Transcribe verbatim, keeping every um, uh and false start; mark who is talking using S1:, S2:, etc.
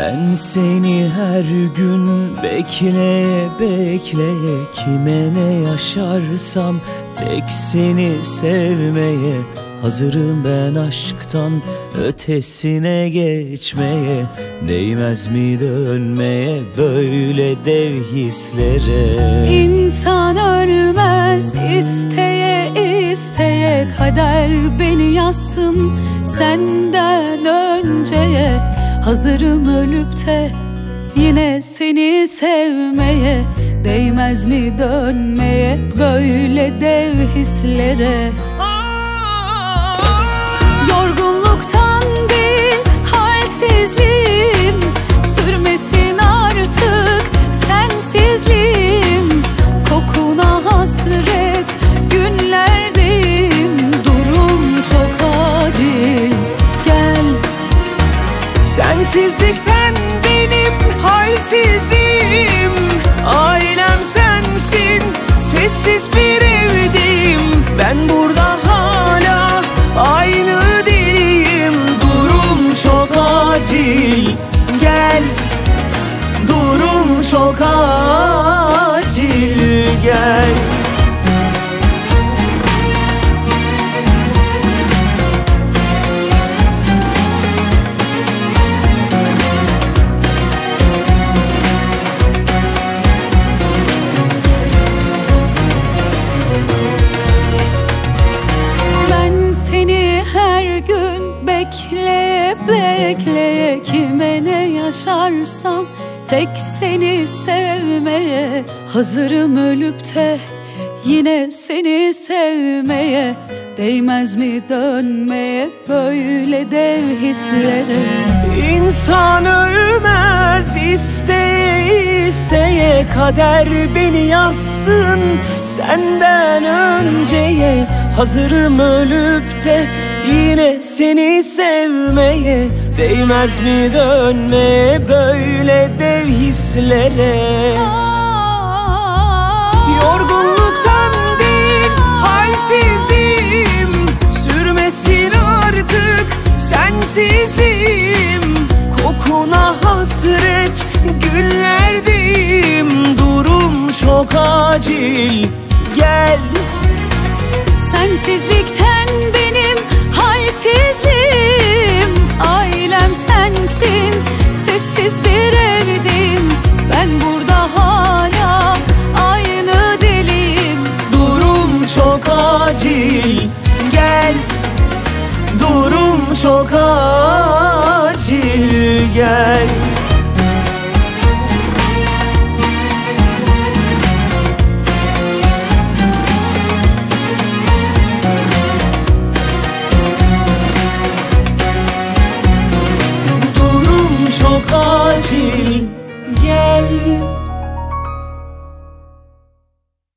S1: Ben seni her gün bekleye bekleye, kime ne yaşarsam tek seni sevmeye hazırım ben aşktan ötesine geçmeye. Değmez mi dönmeye böyle dev hislere?
S2: İnsan ölmez isteye isteye, kader beni yazsın senden önceye. Hazırım ölüp de yine seni sevmeye. Değmez mi dönmeye böyle dev hislere? Yorgunluktan değil halsizliğim, sürmesin artık sensizliğim. Kokuna hasret günlerdeyim, durum çok adil gel.
S1: Sensizlikten benim halsizliğim, ailem sensin, sessiz bir evdeyim. Ben burada hala aynı deliyim, durum çok acil gel. Durum çok acil gel. Bekleye bekleye, kime ne yaşarsam tek seni sevmeye. Hazırım ölüp de yine seni sevmeye. Değmez mi dönmeye böyle dev hislere? İnsan ölmez isteye isteye, kader beni yazsın senden önceye. Hazırım ölüp de yine seni sevmeye. Değmez mi dönmeye böyle dev hislere? Yorgunluktan değil halsizliğim, sürmesin artık sensizliğim. Kokuna hasret günlerdeyim, durum çok acil gel.
S2: Sensizlikten benim halsizliğim, ailem sensin, sessiz bir evdeyim. Ben burada hala aynı deliyim,
S1: durum çok acil gel. Durum çok acil gel. Çok acil gel.